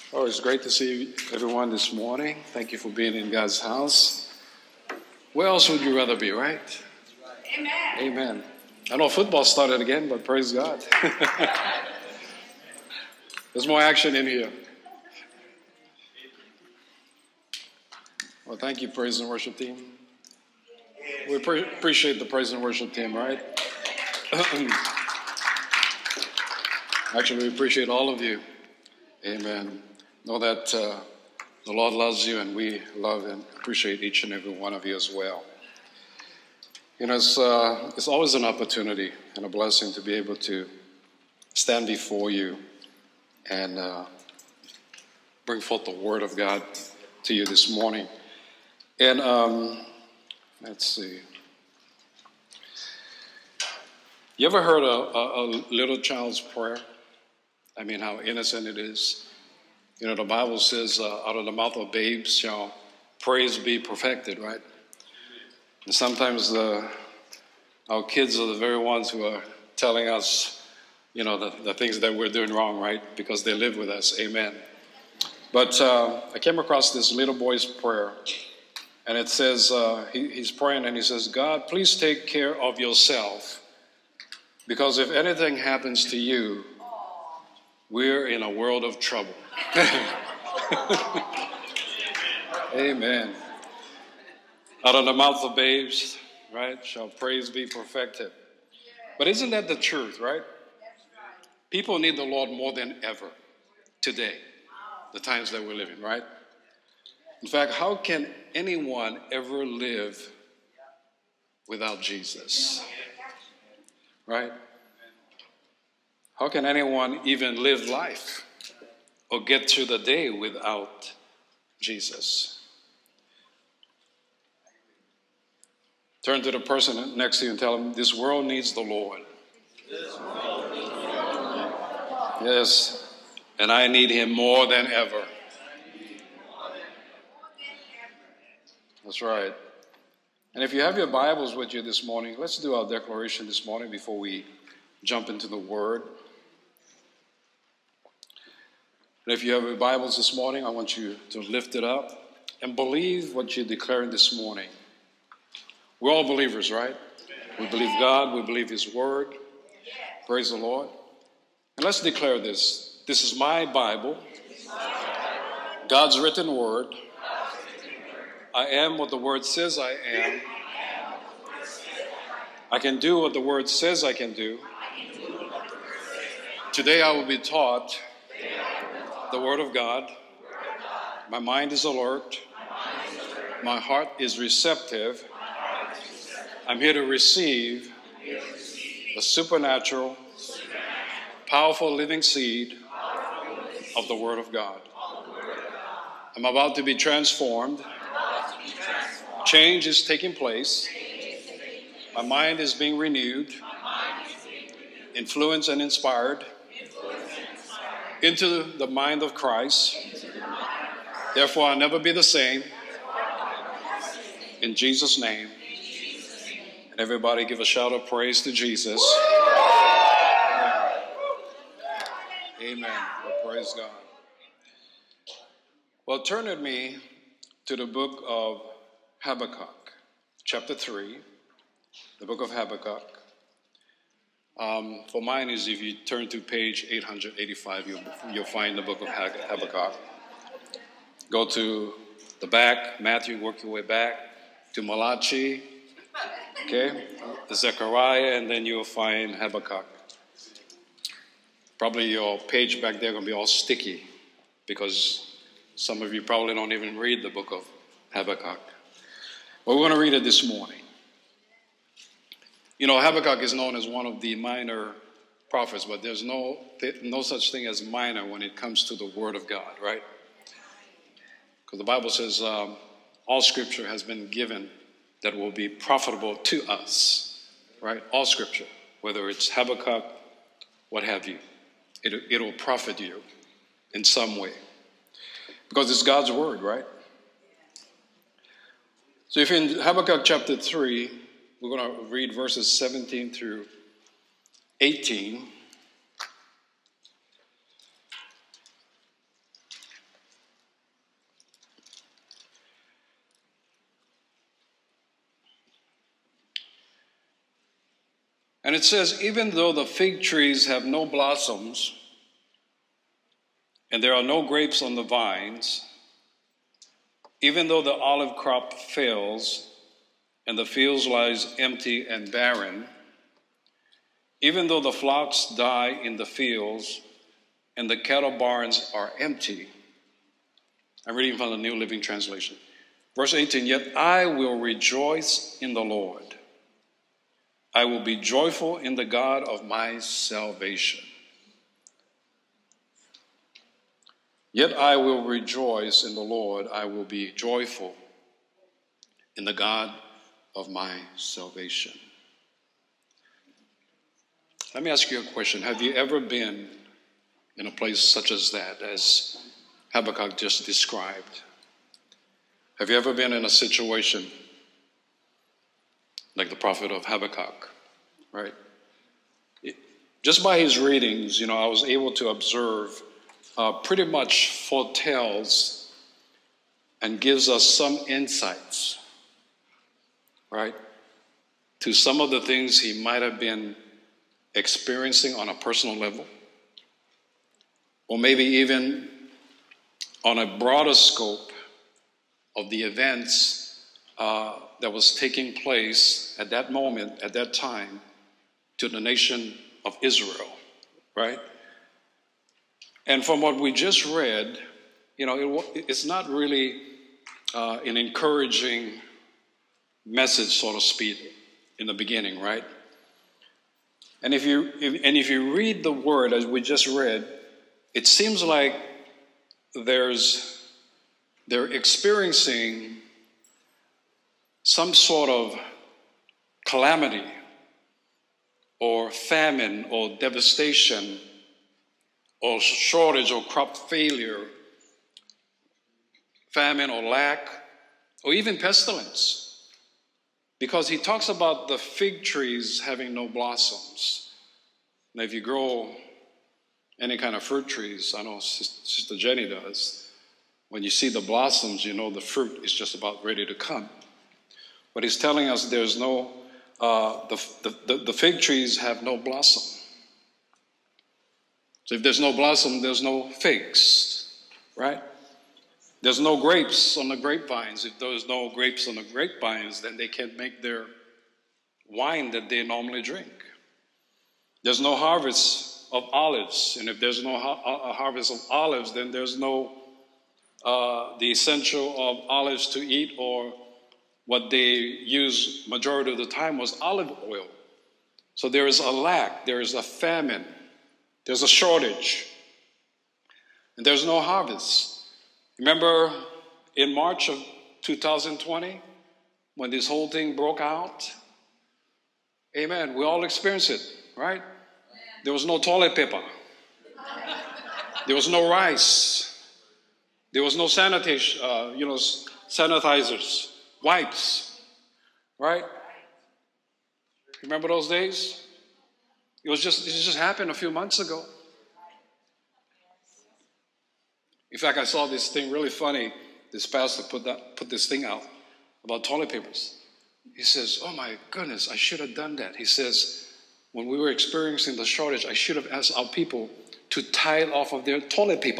Oh, it's great to see everyone this morning. Thank you for being in God's house. Where else would you rather be, right? Amen. Amen. I know football started again, but praise God. There's more action in here. Well, thank you, praise and worship team. We appreciate the praise and worship team, right? Actually, we appreciate all of you. Amen. Know that the Lord loves you, and we love and appreciate each and every one of you as well. You know, it's always an opportunity and a blessing to be able to stand before you and bring forth the Word of God to you this morning. And let's see. You ever heard a little child's prayer? I mean, how innocent it is. You know, the Bible says, out of the mouth of babes shall praise be perfected, right? And sometimes our kids are the very ones who are telling us, you know, the things that we're doing wrong, right? Because they live with us. Amen. But I came across this little boy's prayer. And it says, he's praying and he says, God, please take care of yourself. Because if anything happens to you, we're in a world of trouble. Amen. Out of the mouth of babes, right, shall praise be perfected. But isn't that the truth, right? People need the Lord more than ever today, the times that we're living, right? In fact, how can anyone ever live without Jesus? Right? How can anyone even live life or get through the day without Jesus? Turn to the person next to you and tell them, this world needs the Lord. Yes, and I need him more than ever. That's right. And if you have your Bibles with you this morning, let's do our declaration this morning before we jump into the Word. And if you have your Bibles this morning, I want you to lift it up and believe what you're declaring this morning. We're all believers, right? We believe God. We believe His Word. Praise the Lord. And let's declare this. This is my Bible, God's written Word. I am what the Word says I am. I can do what the Word says I can do. Today I will be taught the Word of God. My mind is alert. My heart is receptive. I'm here to receive the supernatural, powerful living seed of the Word of God. I'm about to be transformed. Change is taking place. My mind is being renewed, influenced and inspired into the mind of Christ. Therefore, I'll never be the same. In Jesus' name. And everybody give a shout of praise to Jesus. Amen. Well, praise God. Well, turn with me to the book of Habakkuk, chapter 3, the book of Habakkuk. For mine is if you turn to page 885, you'll find the book of Habakkuk. Go to the back, Matthew, work your way back to Malachi, okay, Zechariah, and then you'll find Habakkuk. Probably your page back there going to be all sticky because some of you probably don't even read the book of Habakkuk. But we're going to read it this morning. You know, Habakkuk is known as one of the minor prophets, but there's no such thing as minor when it comes to the Word of God, right? Because the Bible says all Scripture has been given that will be profitable to us, right? All Scripture, whether it's Habakkuk, what have you, it'll profit you in some way. Because it's God's Word, right? So if in Habakkuk chapter 3, we're going to read verses 17 through 18. And it says, even though the fig trees have no blossoms, and there are no grapes on the vines, even though the olive crop fails, and the fields lies empty and barren, even though the flocks die in the fields, and the cattle barns are empty. I'm reading from the New Living Translation. Verse 18, yet I will rejoice in the Lord. I will be joyful in the God of my salvation. Yet I will rejoice in the Lord. I will be joyful in the God of my salvation. Let me ask you a question. Have you ever been in a place such as that, as Habakkuk just described? Have you ever been in a situation like the prophet of Habakkuk, right? Just by his readings, I was able to observe pretty much foretells and gives us some insights, right, to some of the things he might have been experiencing on a personal level, or maybe even on a broader scope of the events that was taking place at that moment, at that time, to the nation of Israel, right? And from what we just read, it's not really an encouraging message, so to speak, in the beginning, right? And if you read the word as we just read, it seems like they're experiencing some sort of calamity or famine or devastation or shortage or crop failure, famine or lack, or even pestilence. Because he talks about the fig trees having no blossoms. Now, if you grow any kind of fruit trees, I know Sister Jenny does, when you see the blossoms, the fruit is just about ready to come. But he's telling us there's no, the fig trees have no blossom. So if there's no blossom, there's no figs, right? There's no grapes on the grapevines. If there's no grapes on the grapevines, then they can't make their wine that they normally drink. There's no harvest of olives. And if there's no harvest of olives, then there's no the essential of olives to eat, or what they use majority of the time was olive oil. So there is a lack, there is a famine, there's a shortage, and there's no harvest. Remember in March of 2020, when this whole thing broke out? Amen. We all experienced it, right? There was no toilet paper. There was no rice. There was no sanitation, sanitizers, wipes, right? Remember those days? It just happened a few months ago. In fact, I saw this thing really funny. This pastor put this thing out about toilet papers. He says, oh my goodness, I should have done that. He says, when we were experiencing the shortage, I should have asked our people to tithe off of their toilet paper.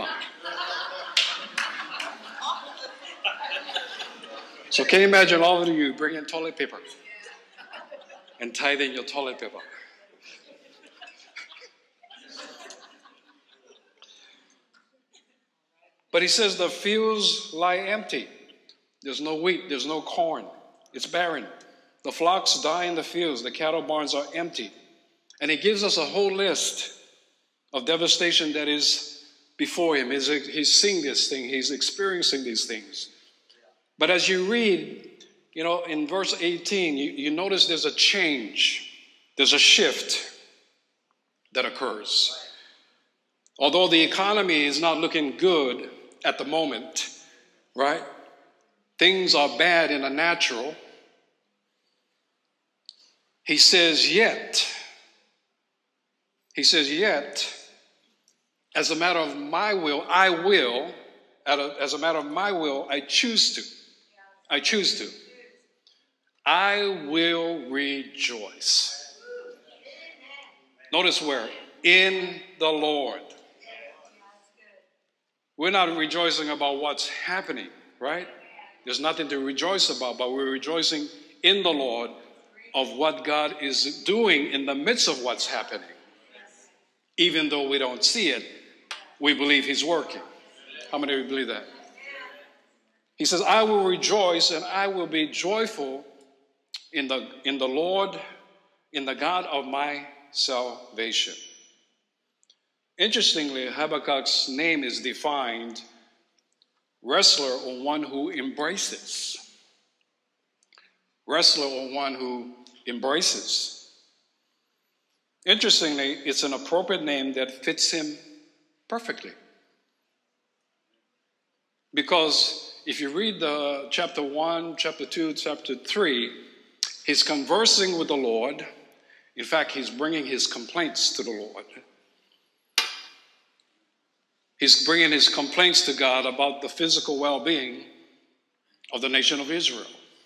So can you imagine all of you bringing toilet paper and tithing your toilet paper? But he says the fields lie empty. There's no wheat, there's no corn. It's barren. The flocks die in the fields. The cattle barns are empty. And he gives us a whole list of devastation that is before him. He's seeing this thing. He's experiencing these things. But as you read, in verse 18, you notice there's a change. There's a shift that occurs. Although the economy is not looking good at the moment, right? Things are bad in the natural. He says, yet, as a matter of my will, as a matter of my will, I choose to. I will rejoice. Notice where? In the Lord. We're not rejoicing about what's happening, right? There's nothing to rejoice about, but we're rejoicing in the Lord of what God is doing in the midst of what's happening. Even though we don't see it, we believe he's working. How many of you believe that? He says, I will rejoice and I will be joyful in the Lord, in the God of my salvation. Interestingly, Habakkuk's name is defined wrestler or one who embraces. Wrestler or one who embraces. Interestingly, it's an appropriate name that fits him perfectly. Because if you read the chapter 1, chapter 2, chapter 3, he's conversing with the Lord. In fact, he's bringing his complaints to the Lord. He's bringing his complaints to God about the physical well-being of the nation of Israel.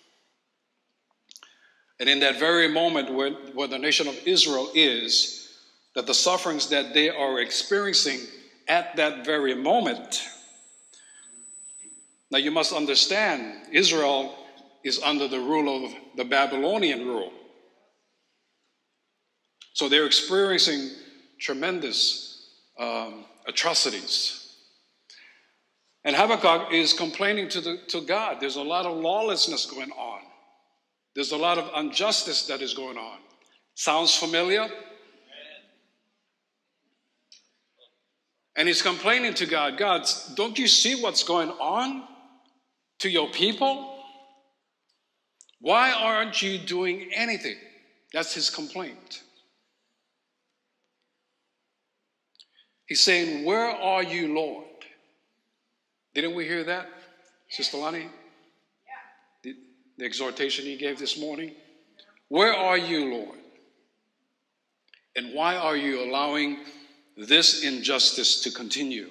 And in that very moment where the nation of Israel is, that the sufferings that they are experiencing at that very moment. Now you must understand, Israel is under the rule of the Babylonian rule. So they're experiencing tremendous atrocities. And Habakkuk is complaining to God. There's a lot of lawlessness going on. There's a lot of injustice that is going on. Sounds familiar? And he's complaining to God, God, don't you see what's going on to your people? Why aren't you doing anything? That's his complaint. He's saying, where are you, Lord? Didn't we hear that, Sister Lonnie? Yeah. The exhortation he gave this morning. Where are you, Lord? And why are you allowing this injustice to continue?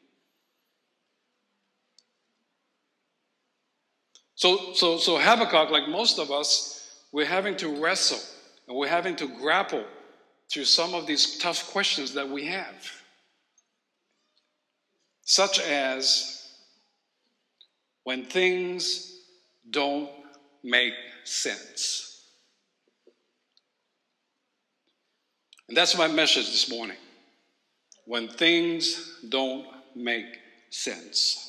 So Habakkuk, like most of us, we're having to wrestle and we're having to grapple through some of these tough questions that we have. Such as when things don't make sense. And that's my message this morning. When things don't make sense.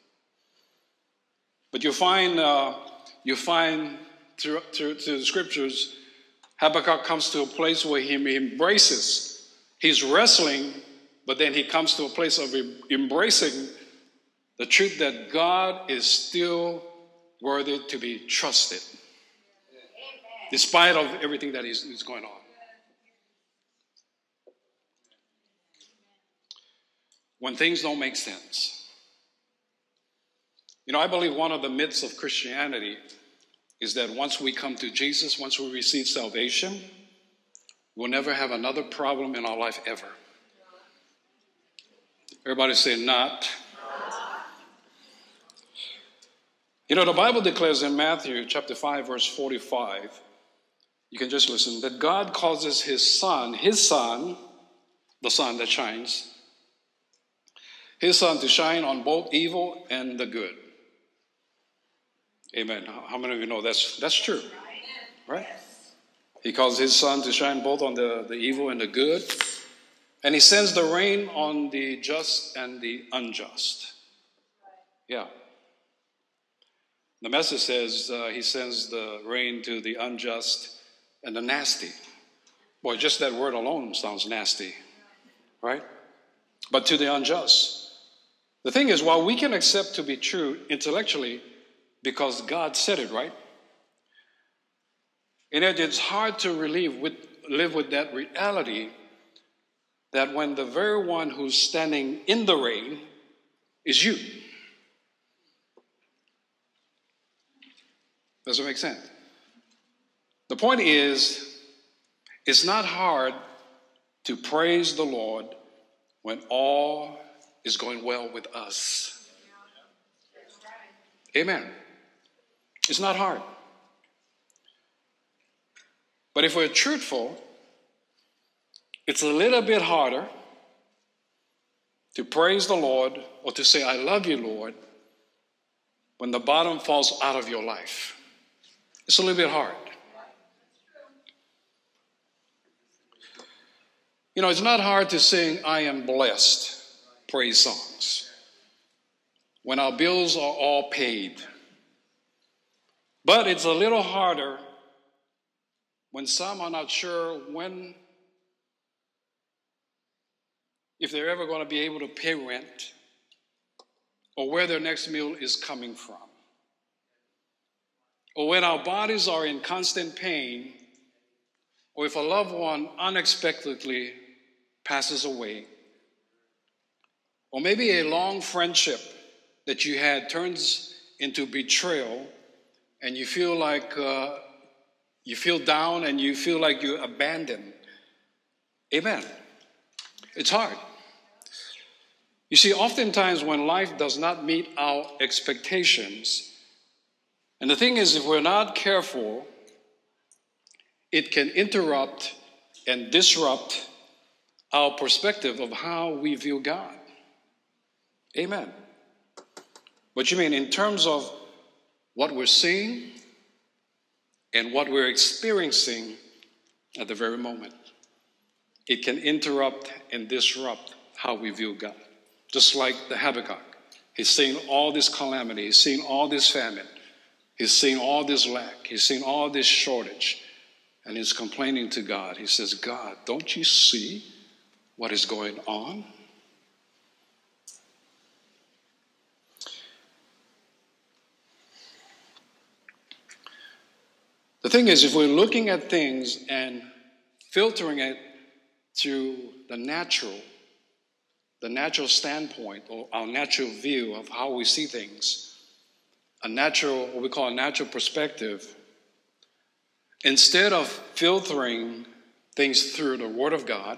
But you find through the scriptures, Habakkuk comes to a place where he embraces. He's wrestling, but then he comes to a place of embracing the truth that God is still worthy to be trusted, despite of everything that is going on. When things don't make sense. You know, I believe one of the myths of Christianity is that once we come to Jesus, once we receive salvation, we'll never have another problem in our life ever. Everybody say not. You know, the Bible declares in Matthew chapter 5, verse 45, you can just listen, that God causes his son, the sun that shines, his sun to shine on both evil and the good. Amen. How many of you know that's true? Right? He causes his sun to shine both on the evil and the good. And he sends the rain on the just and the unjust. Yeah. The message says he sends the rain to the unjust and the nasty. Boy, just that word alone sounds nasty, right? But to the unjust. The thing is, while we can accept to be true intellectually because God said it, right? And yet it's hard to live with that reality that when the very one who's standing in the rain is you. Does it make sense? The point is, it's not hard to praise the Lord when all is going well with us. Amen. It's not hard. But if we're truthful, It's a little bit harder to praise the Lord or to say, I love you, Lord, when the bottom falls out of your life. It's a little bit hard. You know, it's not hard to sing, I am blessed, praise songs, when our bills are all paid. But it's a little harder when some are not sure if they're ever going to be able to pay rent or where their next meal is coming from. Or when our bodies are in constant pain, or if a loved one unexpectedly passes away, or maybe a long friendship that you had turns into betrayal, and you feel like you feel down and you feel like you're abandoned. Amen. It's hard. You see, oftentimes when life does not meet our expectations, and the thing is, if we're not careful, it can interrupt and disrupt our perspective of how we view God. Amen. What you mean in terms of what we're seeing and what we're experiencing at the very moment. It can interrupt and disrupt how we view God. Just like the Habakkuk. He's seeing all this calamity. He's seeing all this famine. He's seeing all this lack. He's seeing all this shortage. And he's complaining to God. He says, God, don't you see what is going on? The thing is, if we're looking at things and filtering it through the natural standpoint or our natural view of how we see things, what we call a natural perspective, instead of filtering things through the Word of God,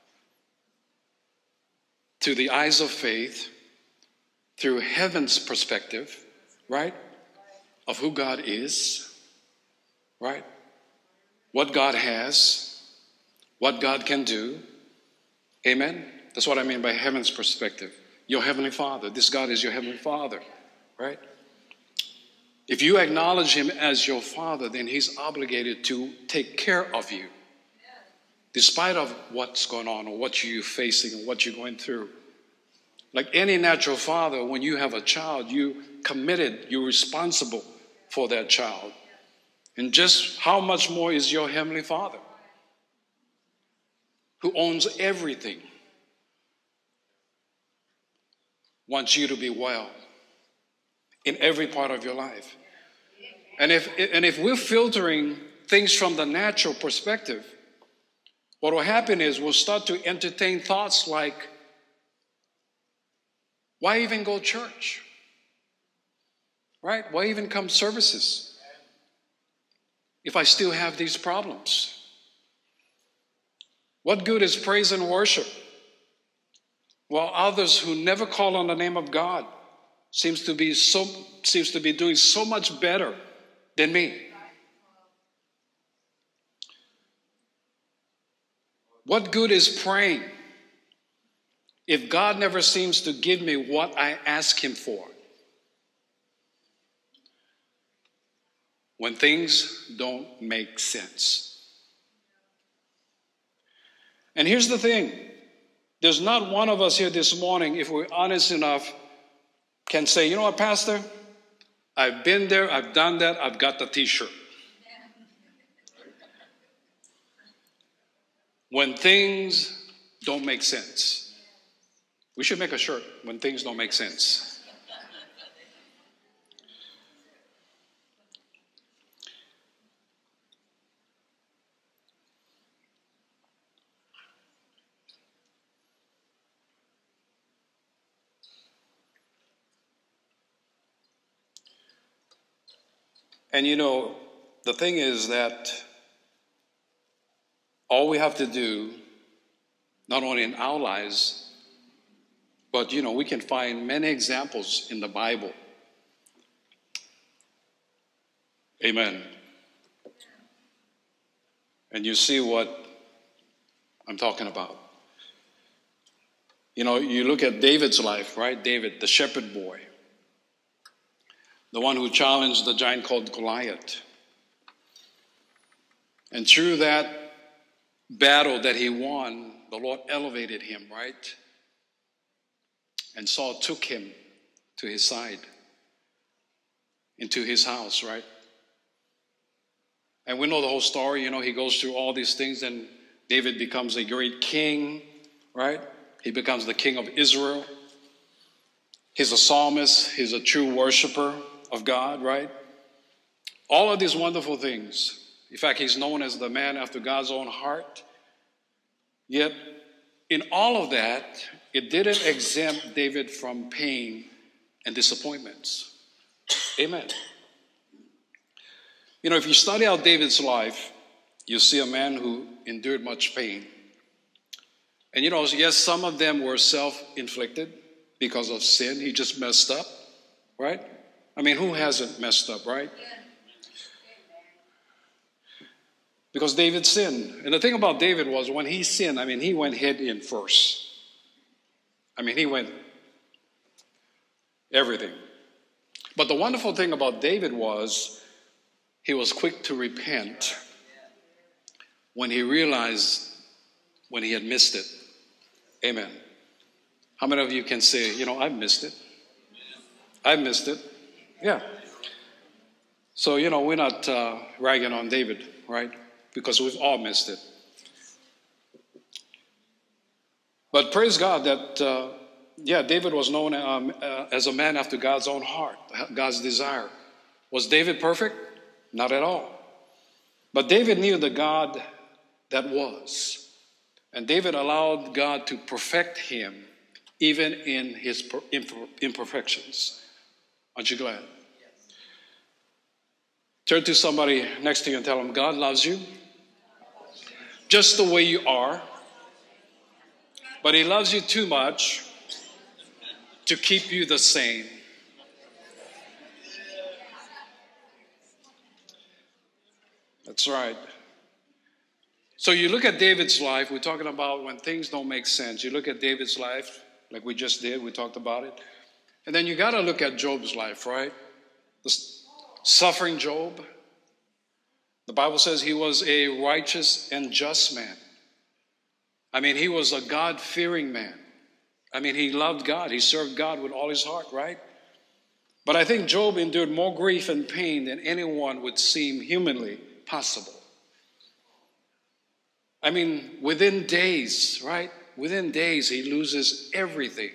through the eyes of faith, through heaven's perspective, right, of who God is, right, what God has, what God can do, amen? That's what I mean by heaven's perspective. Your Heavenly Father. This God is your Heavenly Father, right? If you acknowledge Him as your Father, then He's obligated to take care of you, despite of what's going on or what you're facing or what you're going through. Like any natural father, when you have a child, you're committed, you're responsible for that child. And just how much more is your Heavenly Father, who owns everything, wants you to be well in every part of your life. And if we're filtering things from the natural perspective, what will happen is we'll start to entertain thoughts like, why even go to church? Right? Why even come services if I still have these problems? What good is praise and worship while others who never call on the name of God seems to be doing so much better than me? What good is praying if God never seems to give me what I ask Him for? When things don't make sense. And here's the thing. There's not one of us here this morning, if we're honest enough, can say, you know what, Pastor? I've been there, I've done that, I've got the t-shirt. When things don't make sense. We should make a shirt, when things don't make sense. And you know, the thing is that all we have to do, not only in our lives, but you know, we can find many examples in the Bible. Amen. And you see what I'm talking about. You know, you look at David's life, right? David, the shepherd boy, the one who challenged the giant called Goliath. And through that battle that he won, the Lord elevated him, right? And Saul took him to his side, into his house, right? And we know the whole story. You know, he goes through all these things, and David becomes a great king, right? He becomes the king of Israel. He's a psalmist. He's a true worshiper of God, right? All of these wonderful things. In fact, he's known as the man after God's own heart. Yet, in all of that, it didn't exempt David from pain and disappointments. Amen. You know, if you study out David's life, you see a man who endured much pain. And you know, yes, some of them were self-inflicted because of sin. He just messed up, right? I mean, who hasn't messed up, right? Because David sinned. And the thing about David was when he sinned, I mean, he went head in first. I mean, he went everything. But the wonderful thing about David was he was quick to repent when he realized when he had missed it. Amen. How many of you can say, you know, I've missed it? I've missed it. Yeah. So, you know, we're not ragging on David, right? Because we've all missed it. But praise God that, David was known as a man after God's own heart, God's desire. Was David perfect? Not at all. But David knew the God that was. And David allowed God to perfect him even in his imperfections. Aren't you glad? Turn to somebody next to you and tell them, God loves you just the way you are, but he loves you too much to keep you the same. That's right. So you look at David's life, we're talking about when things don't make sense. You look at David's life, like we just did, we talked about it. And then you got to look at Job's life, right? The suffering Job. The Bible says he was a righteous and just man. I mean, he was a God-fearing man. I mean, he loved God. He served God with all his heart, right? But I think Job endured more grief and pain than anyone would seem humanly possible. I mean, within days, right? Within days, he loses everything.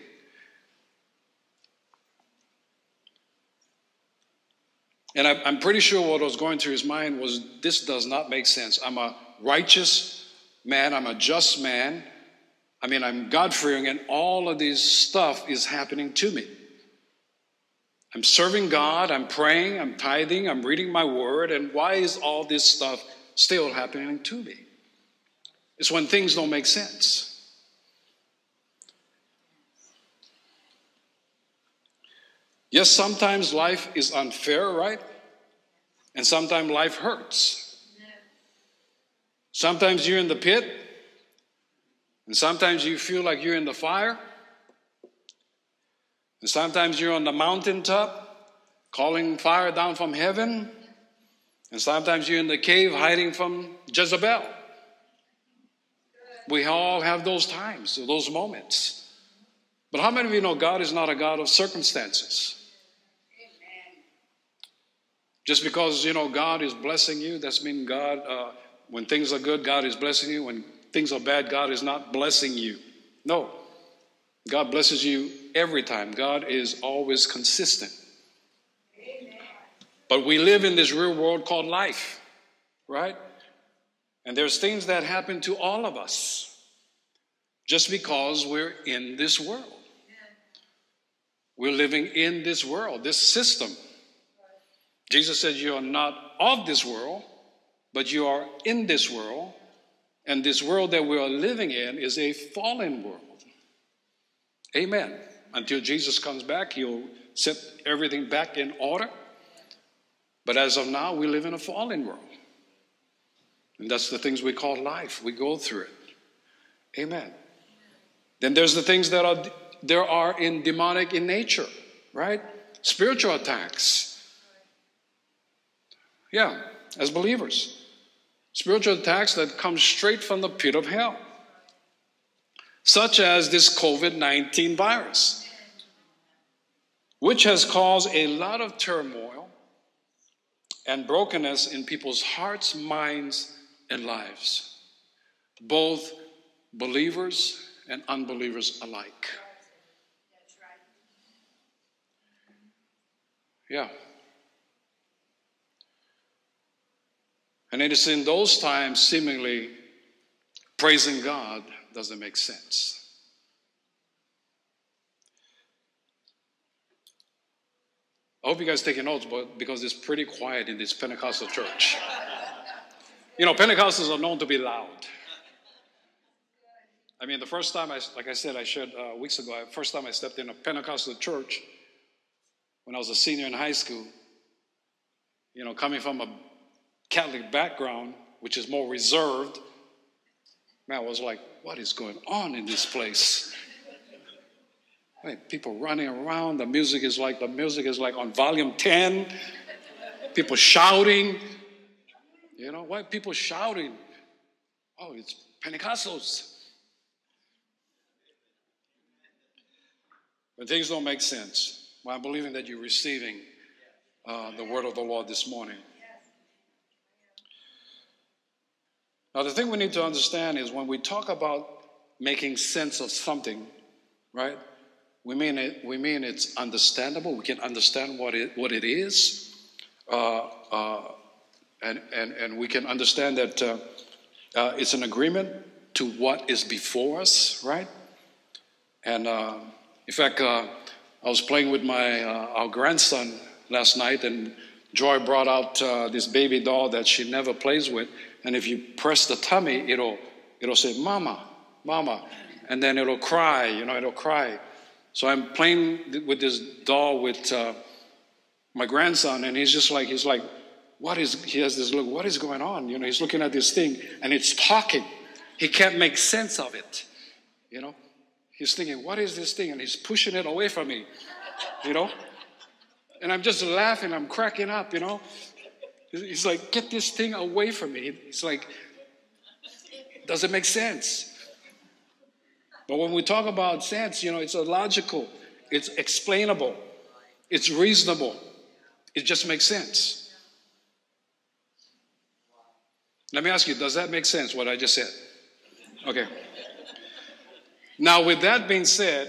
And I'm pretty sure what was going through his mind was, this does not make sense. I'm a righteous man. I'm a just man. I mean, I'm God-fearing, and all of this stuff is happening to me. I'm serving God. I'm praying. I'm tithing. I'm reading my word. And why is all this stuff still happening to me? It's when things don't make sense. Yes, sometimes life is unfair, right? And sometimes life hurts. Sometimes you're in the pit, and sometimes you feel like you're in the fire. And sometimes you're on the mountaintop, calling fire down from heaven. And sometimes you're in the cave hiding from Jezebel. We all have those times, those moments. But how many of you know God is not a God of circumstances? Just because, you know, God is blessing you, that's mean God, when things are good, God is blessing you. When things are bad, God is not blessing you. No. God blesses you every time. God is always consistent. Amen. But we live in this real world called life, right? And there's things that happen to all of us just because we're in this world. We're living in this world, this system. Jesus said, you are not of this world, but you are in this world. And this world that we are living in is a fallen world. Amen. Until Jesus comes back, he'll set everything back in order. But as of now, we live in a fallen world. And that's the things we call life. We go through it. Amen. Then there's the things that are in demonic in nature, right? Spiritual attacks. Yeah, as believers. Spiritual attacks that come straight from the pit of hell. Such as this COVID-19 virus, which has caused a lot of turmoil and brokenness in people's hearts, minds, and lives, both believers and unbelievers alike. Yeah. And it is in those times, seemingly, praising God doesn't make sense. I hope you guys taking notes, but because it's pretty quiet in this Pentecostal church. You know, Pentecostals are known to be loud. I mean, the first time, like I said, I shared weeks ago, first time I stepped in a Pentecostal church when I was a senior in high school, you know, coming from a Catholic background, which is more reserved, man, I was like, what is going on in this place? Right, people running around, the music is like on volume 10, people shouting. You know, why are people shouting? Oh, it's Pentecostals. When things don't make sense, well, I'm believing that you're receiving the word of the Lord this morning. Now, the thing we need to understand is when we talk about making sense of something, right? We mean it's understandable. We can understand what it is, and we can understand that it's an agreement to what is before us, right? And in fact, I was playing with our grandson last night, and Joy brought out this baby doll that she never plays with. And if you press the tummy, it'll say, "Mama, Mama," and then it'll cry. You know, it'll cry. So I'm playing with this doll with my grandson, and he's like, he has this look, what is going on? You know, he's looking at this thing, and it's talking. He can't make sense of it, you know. He's thinking, what is this thing? And he's pushing it away from me, you know. And I'm just laughing, I'm cracking up, you know. He's like, get this thing away from me. It's like, does it make sense? But when we talk about sense, you know, it's logical, it's explainable, it's reasonable. It just makes sense. Let me ask you, does that make sense, what I just said? Okay. Now, with that being said,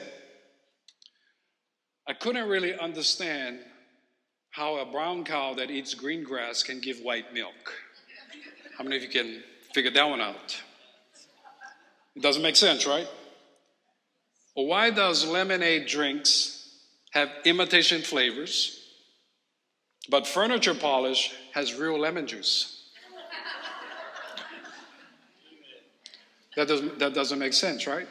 I couldn't really understand how a brown cow that eats green grass can give white milk. How many of you can figure that one out? It doesn't make sense, right? Well, why does lemonade drinks have imitation flavors, but furniture polish has real lemon juice? That doesn't make sense, right?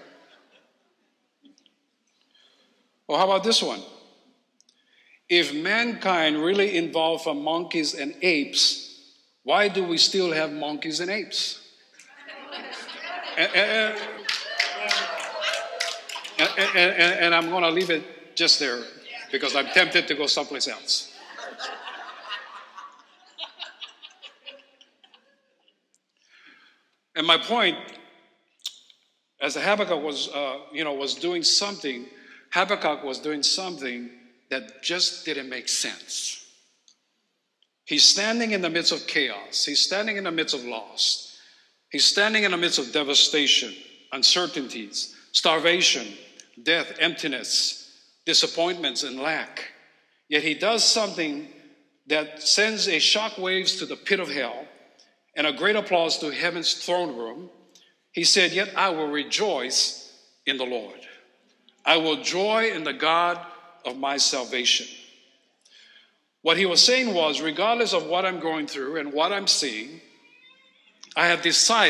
Well, how about this one? If mankind really evolved from monkeys and apes, why do we still have monkeys and apes? And I'm going to leave it just there because I'm tempted to go someplace else. And my point, as Habakkuk was doing something, Habakkuk was doing something that just didn't make sense. He's standing in the midst of chaos. He's standing in the midst of loss. He's standing in the midst of devastation, uncertainties, starvation, death, emptiness, disappointments, and lack. Yet he does something that sends a shock waves to the pit of hell and a great applause to heaven's throne room. He said, "Yet I will rejoice in the Lord. I will joy in the God of my salvation." What he was saying was, regardless of what I'm going through and what I'm seeing, I have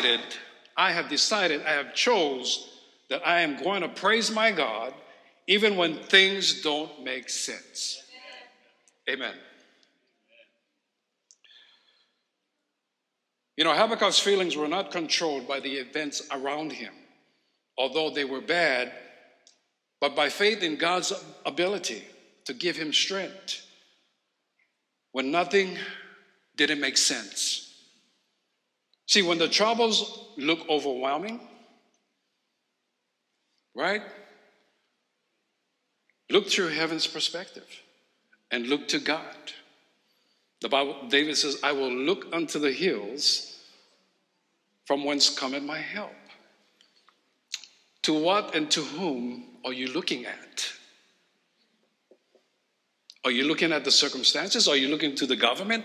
chose that I am going to praise my God even when things don't make sense. Amen. You know, Habakkuk's feelings were not controlled by the events around him. although they were bad, but by faith in God's ability to give him strength when nothing didn't make sense. See, when the troubles look overwhelming, right? Look through heaven's perspective and look to God. The Bible, David says, I will look unto the hills from whence cometh my help. To what and to whom are you looking at? Are you looking at the circumstances? Are you looking to the government?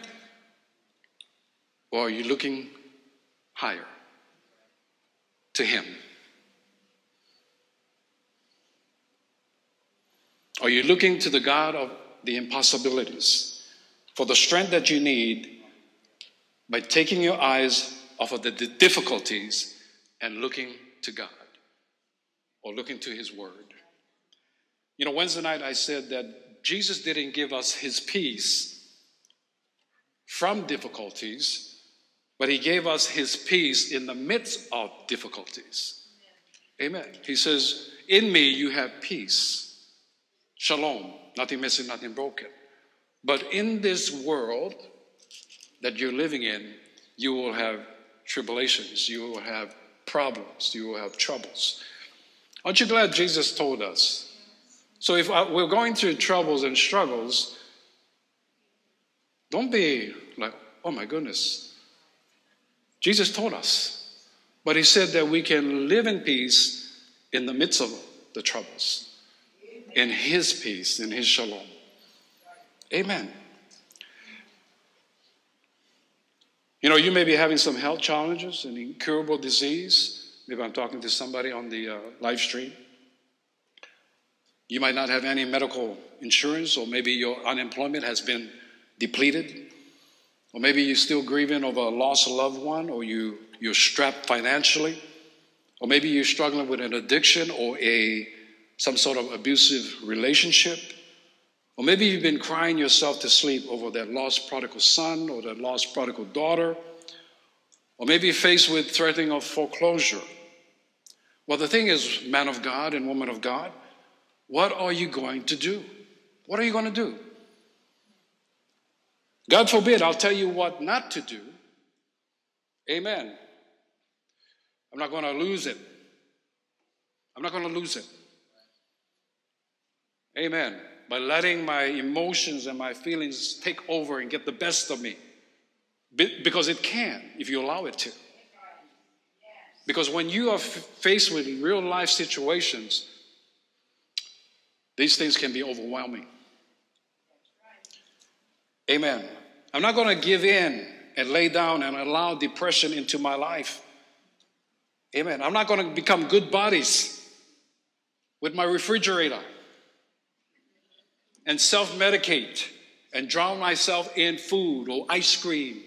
Or are you looking higher to him? Are you looking to the God of the impossibilities for the strength that you need by taking your eyes off of the difficulties and looking to God or looking to his word? You know, Wednesday night I said that Jesus didn't give us his peace from difficulties, but he gave us his peace in the midst of difficulties. Amen. He says, in me you have peace. Shalom, nothing missing, nothing broken. But in this world that you're living in, you will have tribulations, you will have problems, you will have troubles. Aren't you glad Jesus told us? So if we're going through troubles and struggles, don't be like, oh my goodness. Jesus told us. But he said that we can live in peace in the midst of the troubles. In his peace, in his shalom. Amen. You know, you may be having some health challenges, an incurable disease. Maybe I'm talking to somebody on the live stream. You might not have any medical insurance, or maybe your unemployment has been depleted. Or maybe you're still grieving over a lost loved one, or you're strapped financially. Or maybe you're struggling with an addiction or some sort of abusive relationship. Or maybe you've been crying yourself to sleep over that lost prodigal son or that lost prodigal daughter. Or maybe you're faced with threatening of foreclosure. Well, the thing is, man of God and woman of God, what are you going to do? What are you going to do? God forbid, I'll tell you what not to do. Amen. I'm not going to lose it. I'm not going to lose it. Amen. By letting my emotions and my feelings take over and get the best of me. Because it can, if you allow it to. Because when you are faced with real life situations, these things can be overwhelming. Amen. I'm not going to give in and lay down and allow depression into my life. Amen. I'm not going to become good buddies with my refrigerator and self-medicate and drown myself in food or ice cream.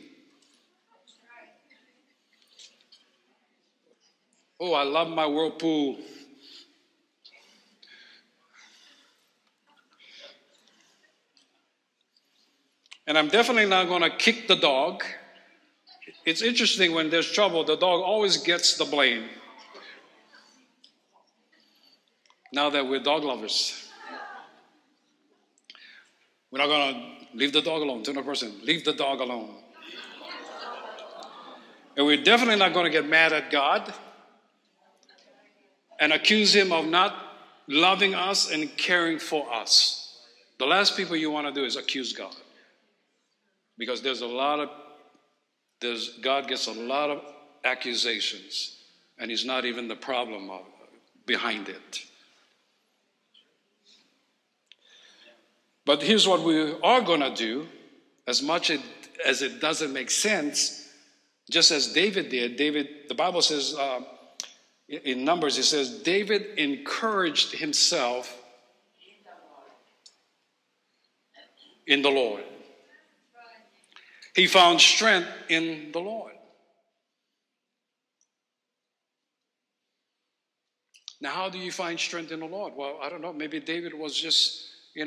Oh, I love my Whirlpool. And I'm definitely not going to kick the dog. It's interesting, when there's trouble, the dog always gets the blame. Now that we're dog lovers. We're not going to leave the dog alone. Tell the person, leave the dog alone. And we're definitely not going to get mad at God and accuse him of not loving us and caring for us. The last people you want to do is accuse God. Because God gets a lot of accusations, and he's not even the problem behind it. But here's what we are going to do, as much as it doesn't make sense, just as David did. The Bible says, in Numbers, it says, David encouraged himself in the Lord. He found strength in the Lord. Now, how do you find strength in the Lord? Well, I don't know. Maybe David was just,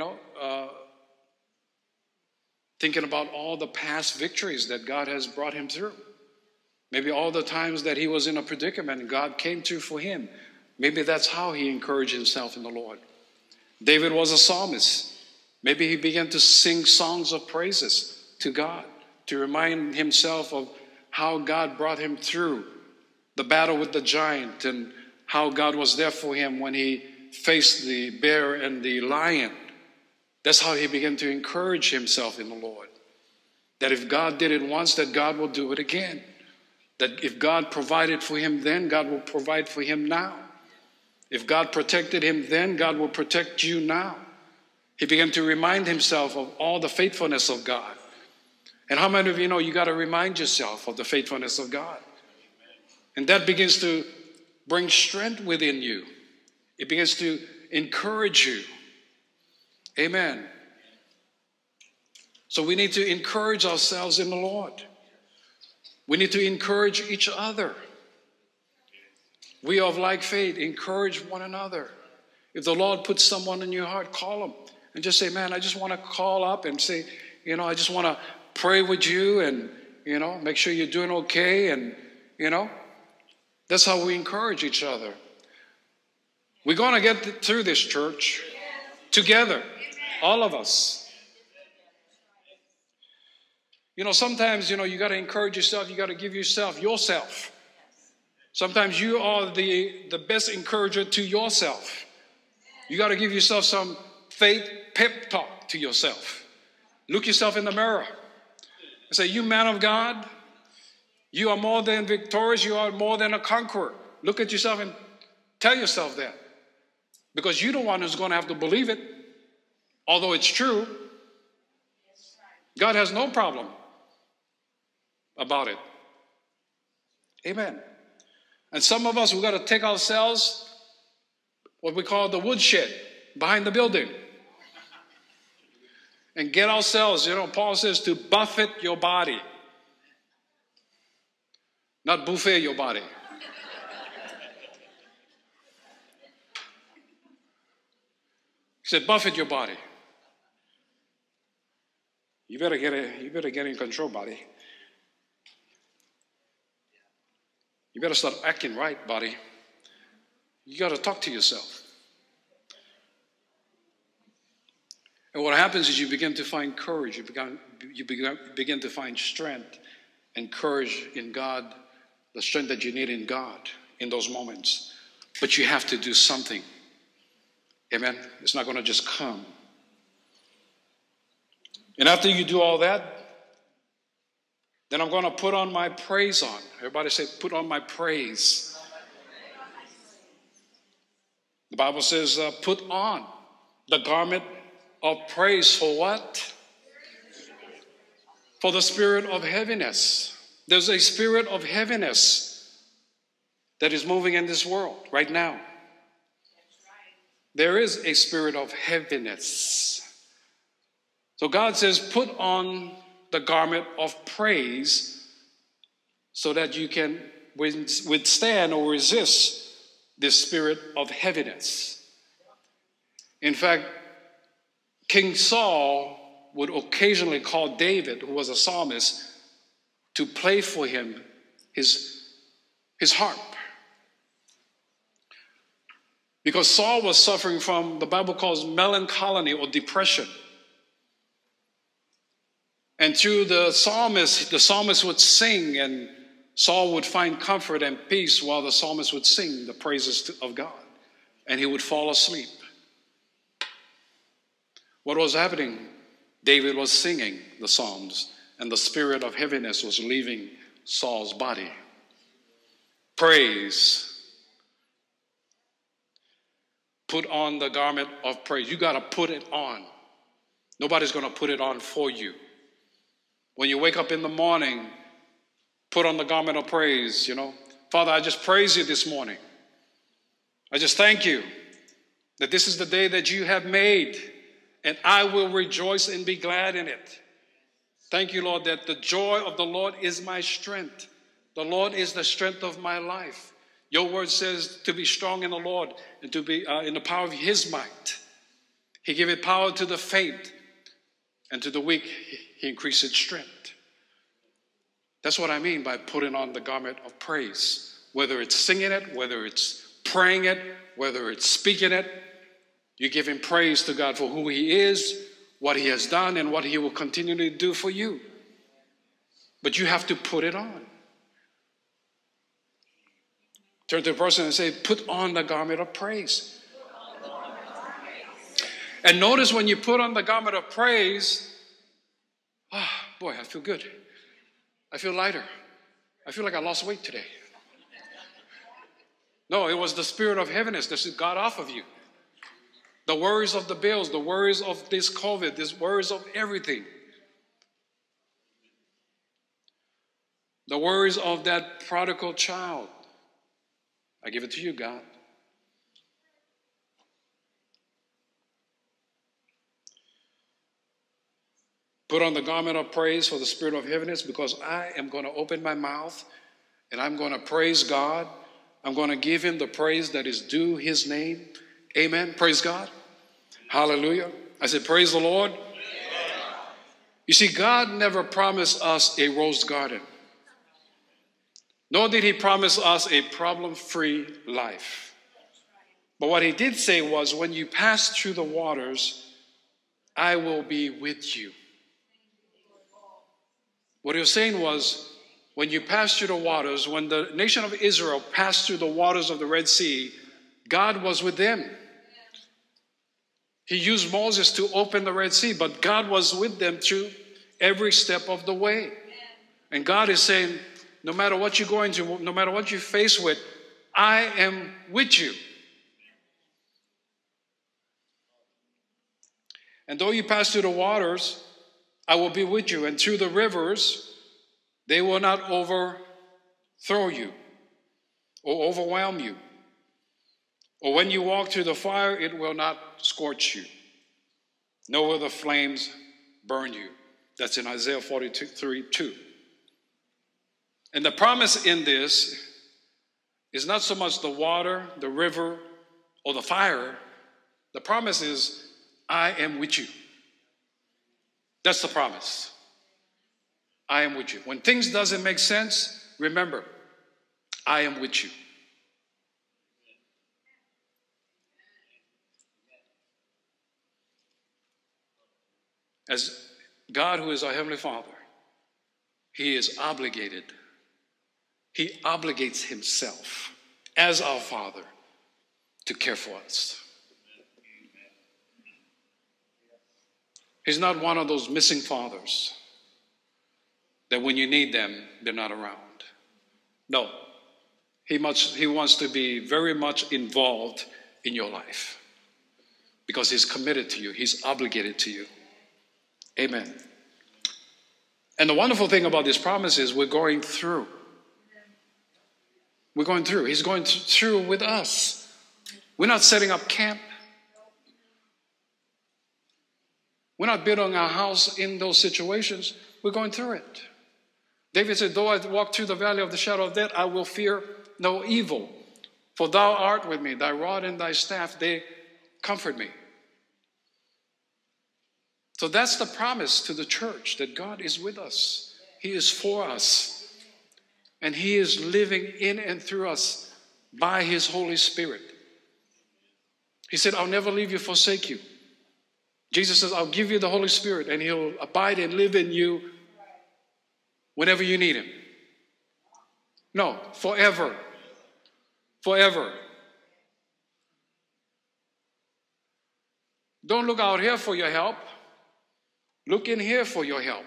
thinking about all the past victories that God has brought him through. Maybe all the times that he was in a predicament and God came through for him. Maybe that's how he encouraged himself in the Lord. David was a psalmist. Maybe he began to sing songs of praises to God to remind himself of how God brought him through the battle with the giant and how God was there for him when he faced the bear and the lion. That's how he began to encourage himself in the Lord. That if God did it once, that God will do it again. That if God provided for him then, God will provide for him now. If God protected him then, God will protect you now. He began to remind himself of all the faithfulness of God. And how many of you know you got to remind yourself of the faithfulness of God? And that begins to bring strength within you. It begins to encourage you. Amen. So we need to encourage ourselves in the Lord. We need to encourage each other. We of like faith, encourage one another. If the Lord puts someone in your heart, call them. And just say, man, I just want to call up and say, I just want to pray with you and, make sure you're doing okay. And, that's how we encourage each other. We're going to get through this, church, together, all of us. Sometimes, you got to encourage yourself. You got to give yourself. Sometimes you are the best encourager to yourself. You got to give yourself some faith pep talk to yourself. Look yourself in the mirror and say, you man of God, you are more than victorious. You are more than a conqueror. Look at yourself and tell yourself that. Because you're the one who's going to have to believe it. Although it's true, God has no problem about it. Amen. And some of us, we've got to take ourselves, what we call the woodshed, behind the building. And get ourselves, Paul says to buffet your body. Not buffet your body. He said, buffet your body. You better get in control, buddy. You better start acting right, buddy. You got to talk to yourself. And what happens is you begin to find courage. You begin to find strength and courage in God, the strength that you need in God in those moments. But you have to do something. Amen? It's not going to just come. And after you do all that, then I'm going to put on my praise on. Everybody say, put on my praise. The Bible says, put on the garment of praise for what? For the spirit of heaviness. There's a spirit of heaviness that is moving in this world right now. There is a spirit of heaviness. So God says, put on the garment of praise so that you can withstand or resist this spirit of heaviness. In fact, King Saul would occasionally call David, who was a psalmist, to play for him his harp. Because Saul was suffering from, the Bible calls melancholy or depression. And through the psalmist would sing, and Saul would find comfort and peace while the psalmist would sing the praises of God. And he would fall asleep. What was happening? David was singing the psalms, and the spirit of heaviness was leaving Saul's body. Praise. Put on the garment of praise. You got to put it on. Nobody's going to put it on for you. When you wake up in the morning, put on the garment of praise, Father, I just praise you this morning. I just thank you that this is the day that you have made, and I will rejoice and be glad in it. Thank you, Lord, that the joy of the Lord is my strength. The Lord is the strength of my life. Your word says to be strong in the Lord and to be in the power of his might. He giveth power to the faint, and to the weak he increased strength. That's what I mean by putting on the garment of praise. Whether it's singing it, whether it's praying it, whether it's speaking it, you're giving praise to God for who he is, what he has done, and what he will continue to do for you. But you have to put it on. Turn to the person and say, put on the garment of praise. And notice when you put on the garment of praise, boy, I feel good. I feel lighter. I feel like I lost weight today. No, it was the spirit of heaviness that got off of you. The worries of the bills, the worries of this COVID, the worries of everything. The worries of that prodigal child. I give it to you, God. Put on the garment of praise for the spirit of heaviness, because I am going to open my mouth and I'm going to praise God. I'm going to give him the praise that is due his name. Amen. Praise God. Hallelujah. I said, praise the Lord. Amen. You see, God never promised us a rose garden. Nor did he promise us a problem-free life. But what he did say was, when you pass through the waters, I will be with you. What he was saying was, when you pass through the waters, when the nation of Israel passed through the waters of the Red Sea, God was with them. He used Moses to open the Red Sea, but God was with them through every step of the way. And God is saying, no matter what you're going through, no matter what you face with, I am with you. And though you pass through the waters, I will be with you. And through the rivers, they will not overthrow you or overwhelm you. Or when you walk through the fire, it will not scorch you, nor will the flames burn you. That's in Isaiah 43:2. And the promise in this is not so much the water, the river, or the fire. The promise is, I am with you. That's the promise. I am with you. When things doesn't make sense, remember, I am with you. As God, who is our Heavenly Father, he is obligated. He obligates himself as our Father to care for us. He's not one of those missing fathers that when you need them, they're not around. No, he wants to be very much involved in your life because he's committed to you. He's obligated to you. Amen. And the wonderful thing about this promise is we're going through. We're going through. He's going through with us. We're not setting up camp. We're not building our house in those situations. We're going through it. David said, though I walk through the valley of the shadow of death, I will fear no evil. For thou art with me, thy rod and thy staff, they comfort me. So that's the promise to the church, that God is with us. He is for us. And he is living in and through us by his Holy Spirit. He said, I'll never leave you, forsake you. Jesus says, I'll give you the Holy Spirit and he'll abide and live in you whenever you need him. No, forever. Forever. Don't look out here for your help. Look in here for your help.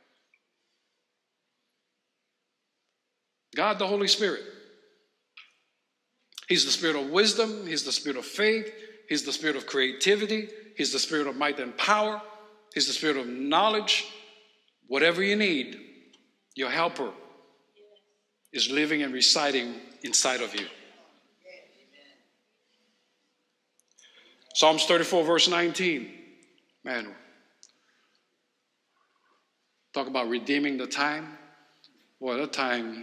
God, the Holy Spirit. He's the spirit of wisdom. He's the spirit of faith. He's the spirit of creativity. He's the spirit of might and power. He's the spirit of knowledge. Whatever you need, your helper is living and residing inside of you. Psalms 34, verse 19. Man, talk about redeeming the time. Boy, that time,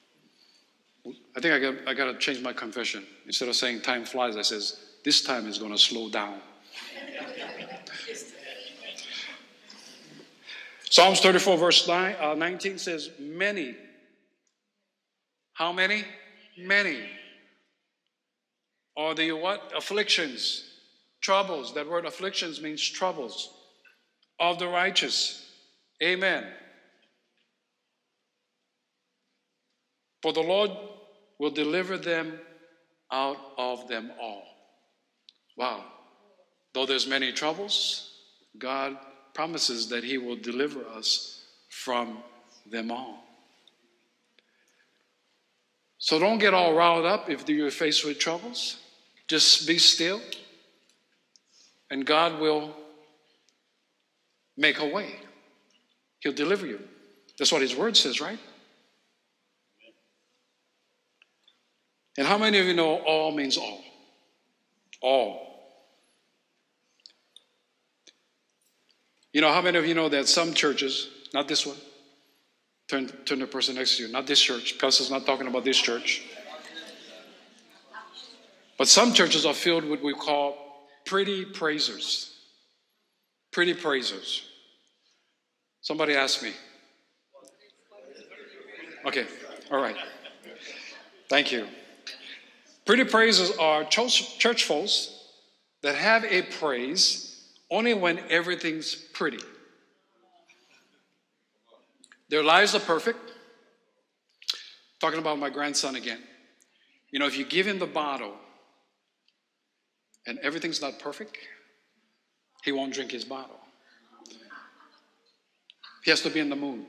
I think I got to change my confession. Instead of saying time flies, I says, this time is going to slow down. Psalms 34, verse 19 says, many. How many? Many or the what? Afflictions, troubles. That word afflictions means troubles of the righteous. Amen. For the Lord will deliver them out of them all. Wow. Though there's many troubles, God promises that he will deliver us from them all. So don't get all riled up if you're faced with troubles. Just be still, and God will make a way. He'll deliver you. That's what his word says, right? And how many of you know all means all? All. You know, how many of you know that some churches, not this one, turn to the person next to you, not this church, Pastor's not talking about this church. But some churches are filled with what we call pretty praisers. Pretty praisers. Somebody asked me. Okay, all right. Thank you. Pretty praisers are church folks that have a praise only when everything's pretty. Their lives are perfect. Talking about my grandson again. You know, if you give him the bottle and everything's not perfect, he won't drink his bottle. He has to be in the mood.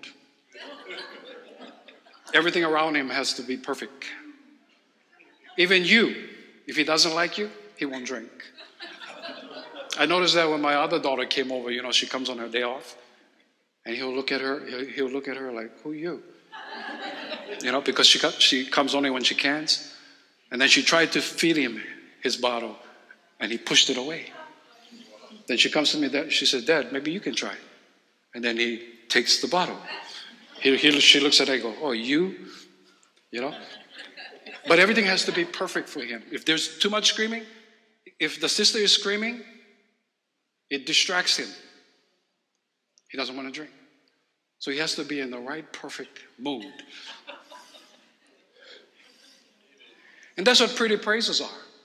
Everything around him has to be perfect. Even you, if he doesn't like you, he won't drink. I noticed that when my other daughter came over, you know, she comes on her day off, and he'll look at her like, who are you? You know, because she comes only when she can. And then she tried to feed him his bottle, and he pushed it away. Then she comes to me, she says, Dad, maybe you can try. And then he takes the bottle. She looks at it and goes, oh, you know? But everything has to be perfect for him. If there's too much screaming, if the sister is screaming, it distracts him. He doesn't want to drink. So he has to be in the right, perfect mood. And that's what pretty praises are.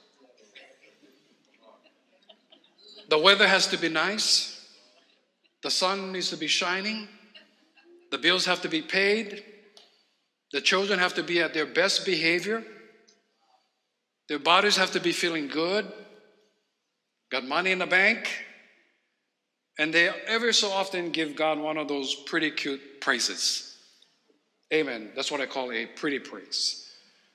The weather has to be nice. The sun needs to be shining. The bills have to be paid. The children have to be at their best behavior. Their bodies have to be feeling good. Got money in the bank. And they ever so often give God one of those pretty cute praises. Amen. That's what I call a pretty praise.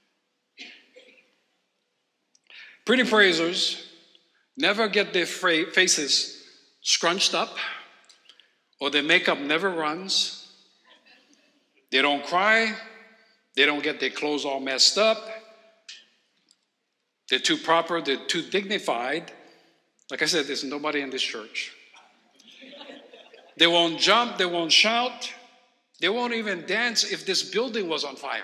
Pretty praisers never get their faces scrunched up, or their makeup never runs. They don't cry. They don't get their clothes all messed up. They're too proper. They're too dignified. Like I said, there's nobody in this church. They won't jump. They won't shout. They won't even dance if this building was on fire.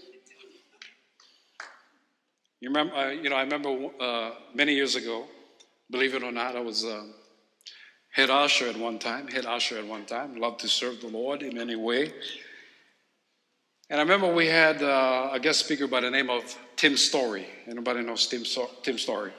You remember? I remember many years ago. Believe it or not, I was head usher at one time. Loved to serve the Lord in any way. And I remember we had a guest speaker by the name of Tim Story. Anybody knows Tim Story?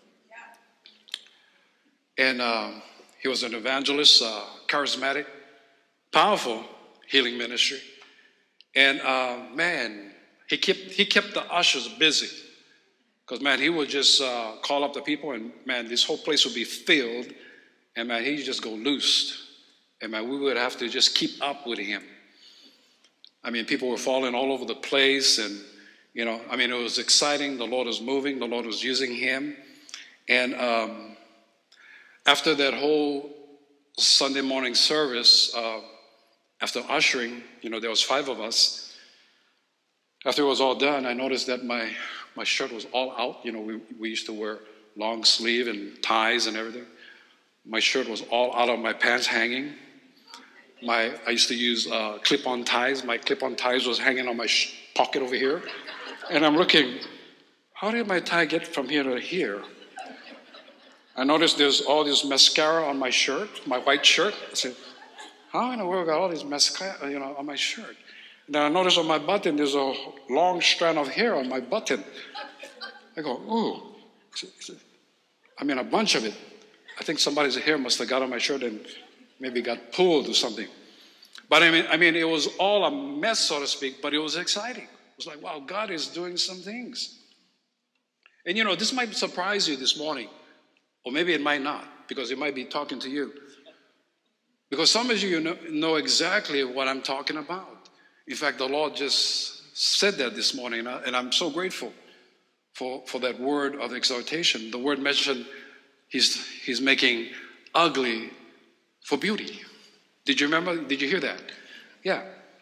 And he was an evangelist, charismatic, powerful healing ministry. And man, he kept the ushers busy. Because man, he would just call up the people, and man, this whole place would be filled. And man, he'd just go loose. And man, we would have to just keep up with him. I mean, people were falling all over the place, and it was exciting. The Lord was moving. The Lord was using him. And after that whole Sunday morning service, after ushering, there was 5 of us. After it was all done, I noticed that my shirt was all out. We used to wear long sleeve and ties and everything. My shirt was all out of my pants hanging. I used to use clip-on ties. My clip-on ties was hanging on my pocket over here. And I'm looking, how did my tie get from here to here? I noticed there's all this mascara on my shirt, my white shirt. I said, how in the world got all this mascara, on my shirt? And then I noticed on my button, there's a long strand of hair on my button. I go, ooh, I mean, a bunch of it. I think somebody's hair must have got on my shirt and maybe got pulled or something. But I mean, it was all a mess, so to speak, but it was exciting. It was like, wow, God is doing some things. And this might surprise you this morning, or maybe it might not, because it might be talking to you. Because some of you know exactly what I'm talking about. In fact, the Lord just said that this morning, and I'm so grateful for that word of exhortation. The word mentioned he's making ugly for beauty. Did you remember? Did you hear that? Yeah.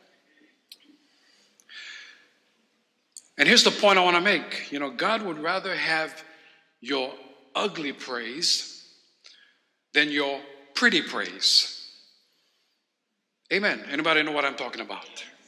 And here's the point I want to make. God would rather have your ugly praise than your pretty praise. Amen. Anybody know what I'm talking about?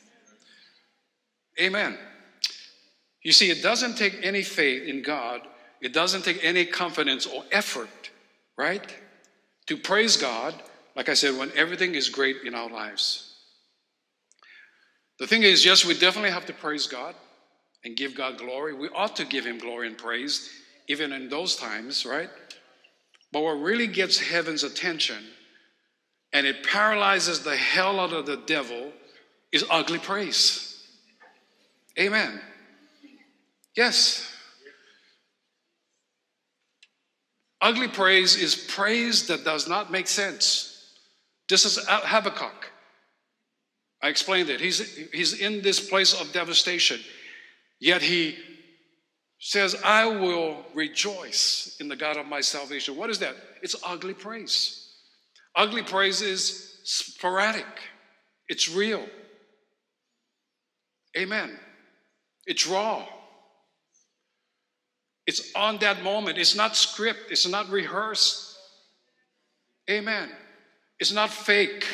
Amen. You see, it doesn't take any faith in God. It doesn't take any confidence or effort, right, to praise God, like I said, when everything is great in our lives. The thing is, yes, we definitely have to praise God and give God glory. We ought to give him glory and praise, even in those times, right? But what really gets heaven's attention, and it paralyzes the hell out of the devil, is ugly praise. Amen. Yes. Ugly praise is praise that does not make sense. This is Habakkuk. I explained it. He's in this place of devastation. Yet he says, I will rejoice in the God of my salvation. What is that? It's ugly praise. Ugly praise is sporadic. It's real. Amen. It's raw. It's on that moment. It's not script. It's not rehearsed. Amen. It's not fake.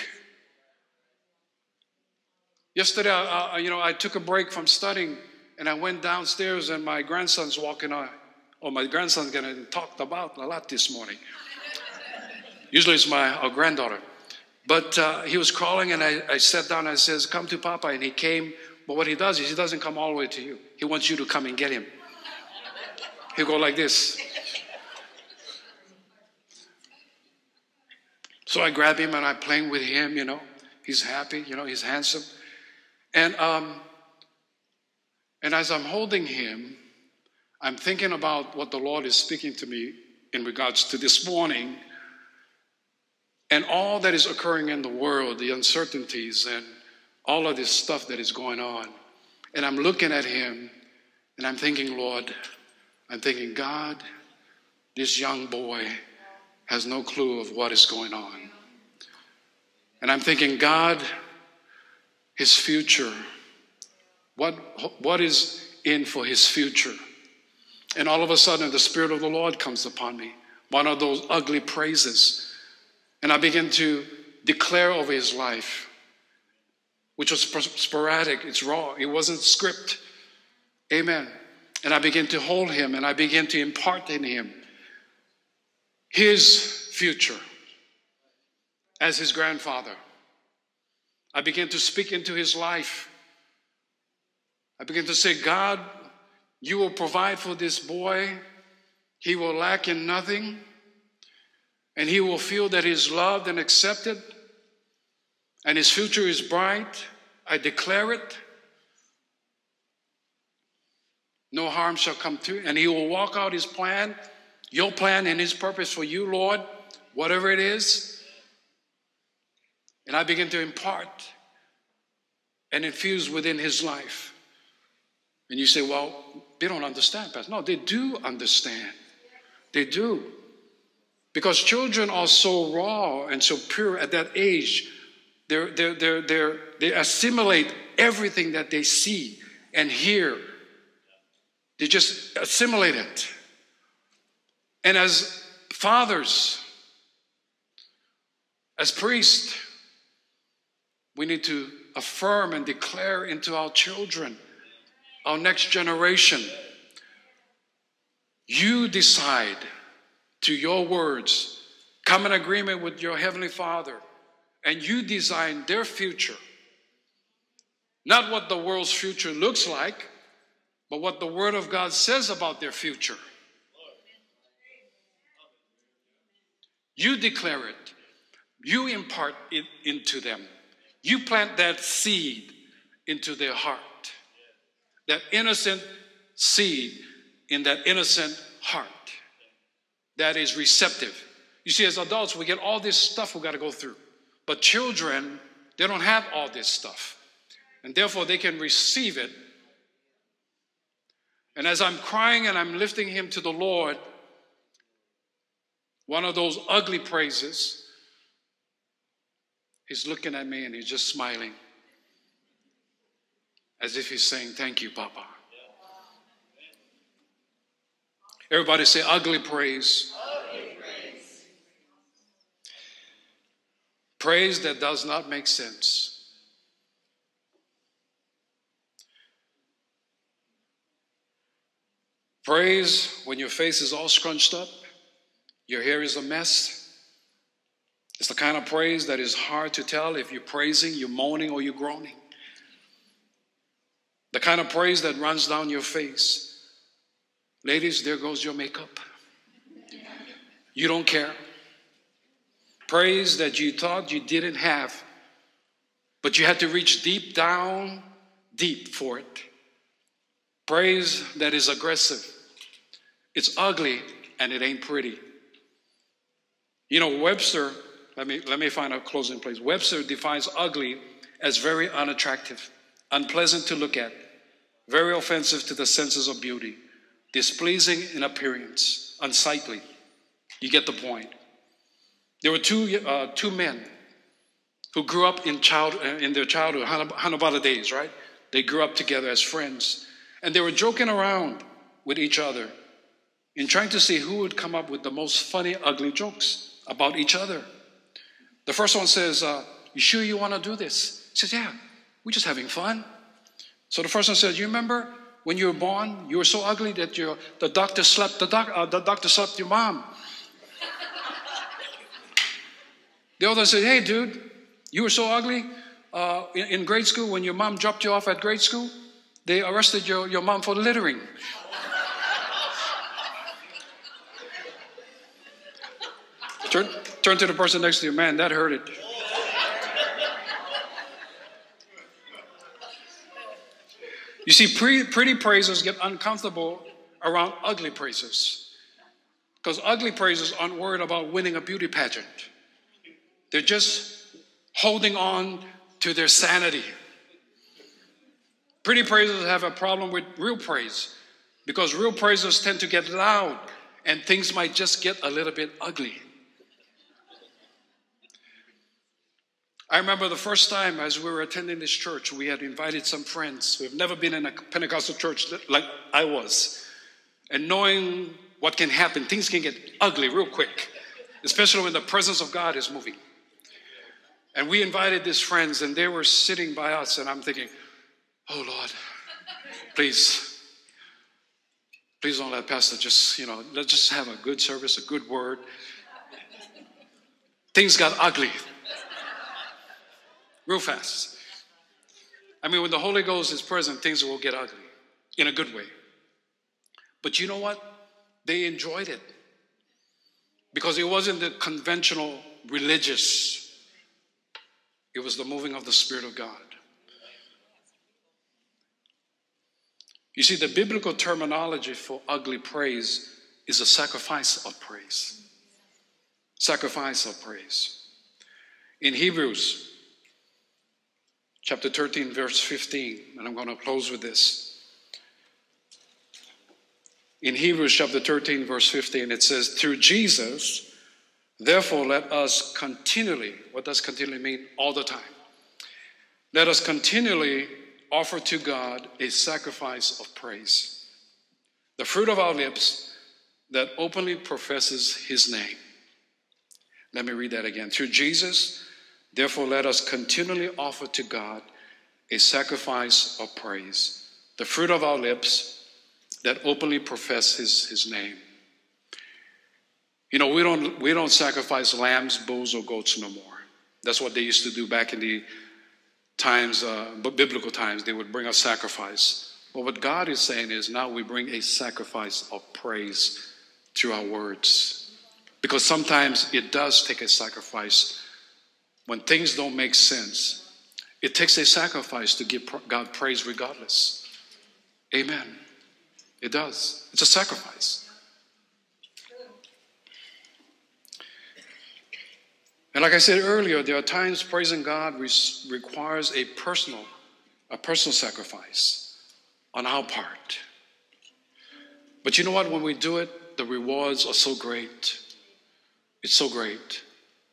Yesterday, I took a break from studying, and I went downstairs, and my grandson's walking on. My grandson's getting talked about a lot this morning. Usually it's my granddaughter. But he was crawling, and I sat down, and I says, come to Papa, and he came. But what he does is he doesn't come all the way to you. He wants you to come and get him. He'll go like this. So I grab him, and I'm playing with him, He's happy, he's handsome. And as I'm holding him, I'm thinking about what the Lord is speaking to me in regards to this morning and all that is occurring in the world, the uncertainties and all of this stuff that is going on. And I'm looking at him, and I'm thinking, Lord, God, this young boy has no clue of what is going on. And I'm thinking, God, his future, what is in for his future? And all of a sudden, the Spirit of the Lord comes upon me, one of those ugly praises. And I begin to declare over his life, which was sporadic, it's raw, it wasn't script. Amen. And I begin to hold him, and I begin to impart in him his future as his grandfather. I begin to speak into his life. I begin to say, God, you will provide for this boy. He will lack in nothing. And he will feel that he's loved and accepted. And his future is bright. I declare it. No harm shall come to him. And he will walk out his plan, your plan and his purpose for you, Lord, whatever it is. And I begin to impart and infuse within his life. And you say, well, they don't understand, Pastor. No, they do understand. They do. Because children are so raw and so pure at that age. They assimilate everything that they see and hear. They just assimilate it. And as fathers, as priests, we need to affirm and declare into our children, our next generation, you decide to your words, come in agreement with your Heavenly Father, and you design their future. Not what the world's future looks like, but what the Word of God says about their future. You declare it. You impart it into them. You plant that seed into their heart. That innocent seed in that innocent heart that is receptive. You see, as adults, we get all this stuff we got to go through. But children, they don't have all this stuff. And therefore, they can receive it. And as I'm crying and I'm lifting him to the Lord, one of those ugly praises, he's looking at me and he's just smiling. As if he's saying, thank you, Papa. Everybody say ugly praise. Ugly praise. Praise that does not make sense. Praise when your face is all scrunched up, your hair is a mess. It's the kind of praise that is hard to tell if you're praising, you're moaning, or you're groaning. The kind of praise that runs down your face. Ladies, there goes your makeup. You don't care. Praise that you thought you didn't have, but you had to reach deep down, deep for it. Praise that is aggressive. It's ugly and it ain't pretty. You know, Webster, let me find a closing place. Webster defines ugly as very unattractive, unpleasant to look at, very offensive to the senses of beauty, displeasing in appearance, unsightly. You get the point. There were two men who grew up in their childhood, Hanabata days, right? They grew up together as friends. And they were joking around with each other in trying to see who would come up with the most funny, ugly jokes about each other. The first one says, you sure you want to do this? He says, yeah, we're just having fun. So the first one says, you remember when you were born, you were so ugly that the doctor slapped your mom. The other said, hey, dude, you were so ugly in grade school when your mom dropped you off at grade school. They arrested your mom for littering. Turn to the person next to you, man, that hurt it. You see, pretty praises get uncomfortable around ugly praises. Because ugly praises aren't worried about winning a beauty pageant. They're just holding on to their sanity. Pretty praises have a problem with real praise because real praises tend to get loud and things might just get a little bit ugly. I remember the first time as we were attending this church, we had invited some friends who have never been in a Pentecostal church like I was. And knowing what can happen, things can get ugly real quick, especially when the presence of God is moving. And we invited these friends and they were sitting by us and I'm thinking, oh Lord, please don't let Pastor let's just have a good service, a good word. Things got ugly real fast. I mean, when the Holy Ghost is present, things will get ugly in a good way. But you know what? They enjoyed it because it wasn't the conventional religious. It was the moving of the Spirit of God. You see, the biblical terminology for ugly praise is a sacrifice of praise. Sacrifice of praise. In Hebrews chapter 13, verse 15, and I'm going to close with this. In Hebrews chapter 13, verse 15, it says, through Jesus, therefore let us continually, what does continually mean? All the time. Let us continually offer to God a sacrifice of praise, the fruit of our lips that openly professes his name. Let me read that again. Through Jesus, therefore let us continually offer to God a sacrifice of praise, the fruit of our lips that openly profess his name. You know, we don't sacrifice lambs, bulls, or goats no more. That's what they used to do back in the times, biblical times. They would bring a sacrifice. But what God is saying is now we bring a sacrifice of praise through our words. Because sometimes it does take a sacrifice. When things don't make sense, it takes a sacrifice to give God praise regardless. Amen. It does. It's a sacrifice. And like I said earlier, there are times praising God requires a personal sacrifice on our part. But you know what? When we do it, the rewards are so great. It's so great.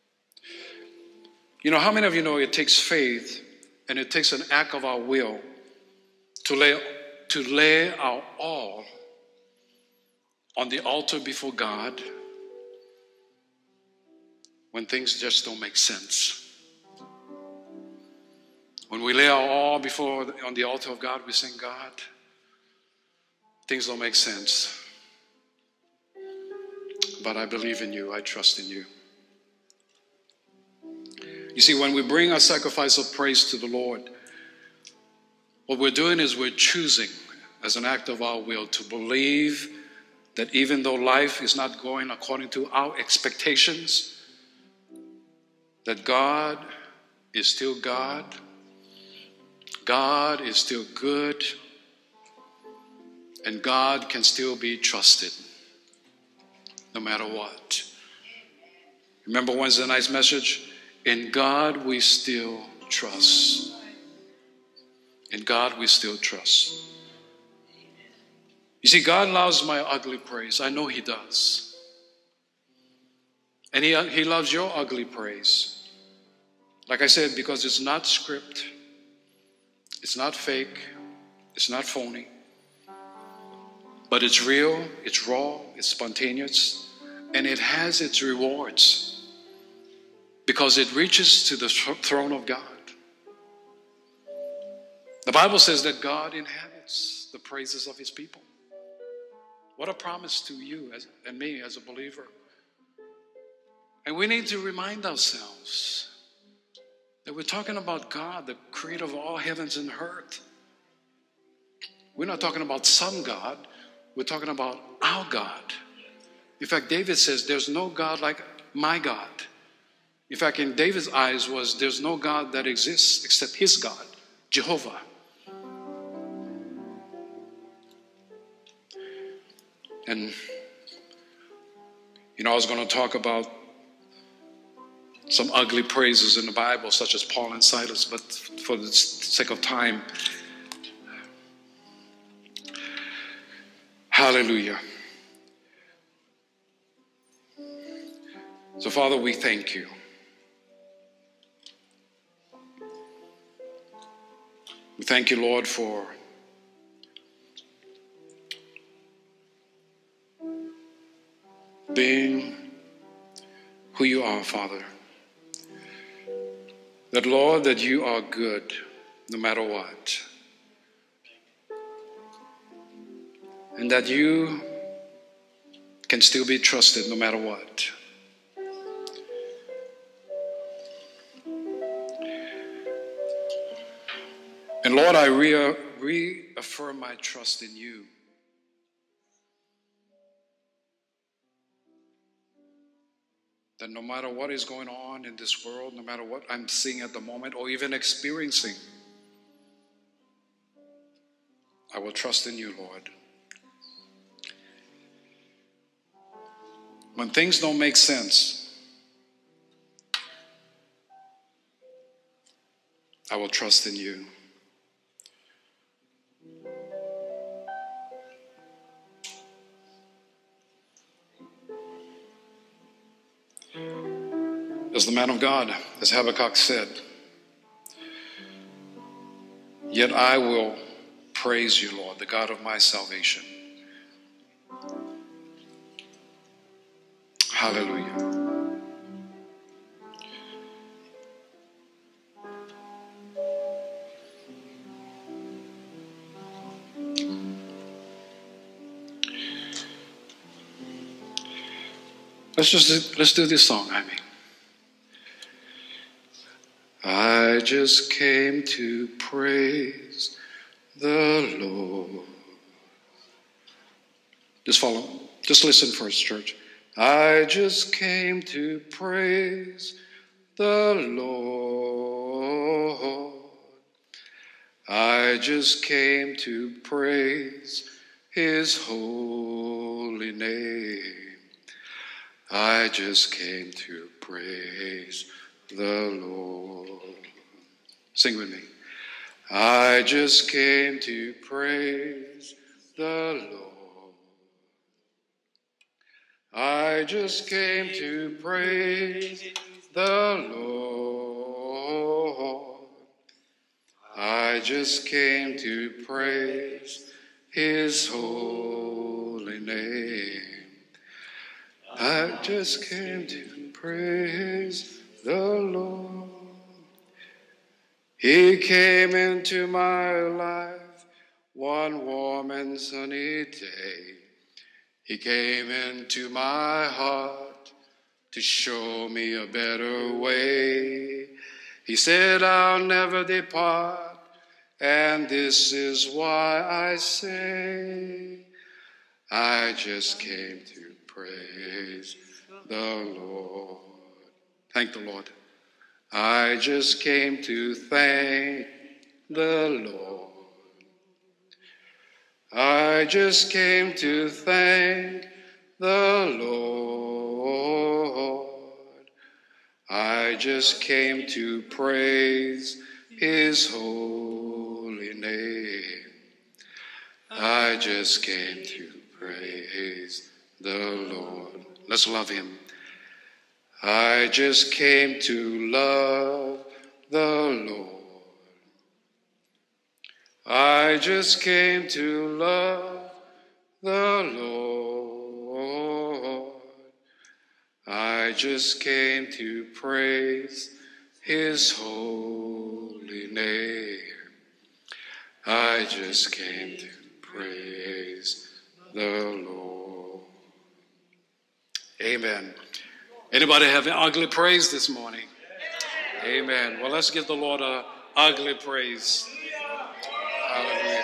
You know, how many of you know it takes faith and it takes an act of our will to lay our all on the altar before God when things just don't make sense? When we lay our all on the altar of God, we say, God, things don't make sense. But I believe in you. I trust in you. You see, when we bring our sacrifice of praise to the Lord, what we're doing is we're choosing, as an act of our will, to believe that even though life is not going according to our expectations, that God is still God. God is still good. And God can still be trusted no matter what. Remember Wednesday night's message? In God we still trust. In God we still trust. You see, God loves my ugly praise. I know He does. And He loves your ugly praise. Like I said, because it's not script. It's not fake. It's not phony. But it's real, it's raw, it's spontaneous, and it has its rewards because it reaches to the throne of God. The Bible says that God inhabits the praises of His people. What a promise to you and me as a believer. And we need to remind ourselves that we're talking about God, the creator of all heavens and earth. We're not talking about some God. We're talking about our God. In fact, David says, there's no God like my God. In fact, in David's eyes there's no God that exists except his God, Jehovah. And, I was going to talk about some ugly praises in the Bible, such as Paul and Silas, but for the sake of time, hallelujah. So, Father, we thank you. We thank you, Lord, for being who you are, Father. That, Lord, that you are good no matter what. And that you can still be trusted no matter what. And Lord, I reaffirm my trust in you. That no matter what is going on in this world, no matter what I'm seeing at the moment or even experiencing, I will trust in you, Lord. When things don't make sense, I will trust in you. As the man of God, as Habakkuk said, yet I will praise you, Lord, the God of my salvation. Hallelujah. Let's do this song, I mean. I just came to praise the Lord. Just listen first, church. I just came to praise the Lord. I just came to praise his holy name. I just came to praise the Lord. Sing with me. I just came to praise the Lord. I just came to praise the Lord. I just came to praise his holy name. I just came to praise the Lord. He came into my life one warm and sunny day. He came into my heart to show me a better way. He said, I'll never depart, and this is why I say, I just came to praise the Lord. Thank the Lord. I just came to thank the Lord. I just came to thank the Lord. I just came to praise his holy name. I just came to praise the Lord. Let's love him. I just came to love the Lord. I just came to love the Lord. I just came to praise his holy name. I just came to praise the Lord. Amen. Anybody have an ugly praise this morning? Amen. Well, let's give the Lord an ugly praise. Hallelujah.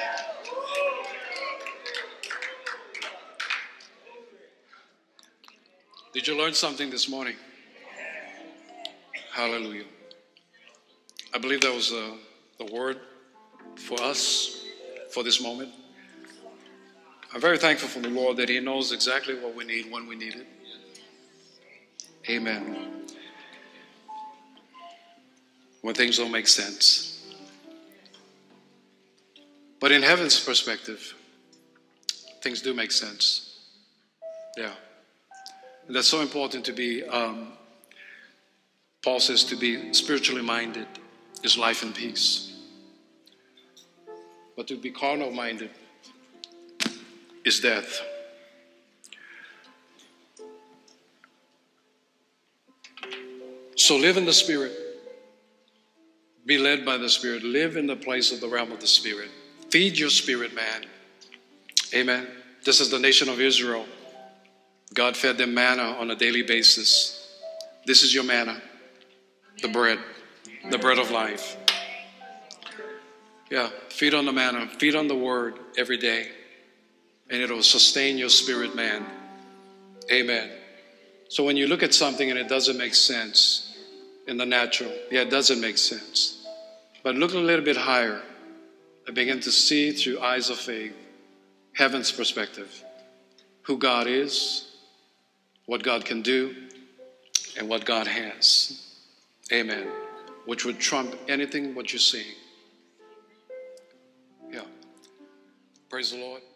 Did you learn something this morning? Hallelujah. I believe that was the word for us for this moment. I'm very thankful for the Lord that he knows exactly what we need when we need it. Amen. When things don't make sense. But in heaven's perspective, things do make sense. Yeah. And that's so important to be, Paul says, to be spiritually minded is life and peace. But to be carnal minded is death. So live in the Spirit. Be led by the Spirit. Live in the place of the realm of the Spirit. Feed your spirit, man. Amen. This is the nation of Israel. God fed them manna on a daily basis. This is your manna, the bread of life. Yeah, feed on the manna, feed on the word every day, and it'll sustain your spirit, man. Amen. So when you look at something and it doesn't make sense in the natural, it doesn't make sense. But look a little bit higher and begin to see through eyes of faith, heaven's perspective, who God is, what God can do, and what God has. Amen. Which would trump anything what you're seeing. Yeah. Praise the Lord.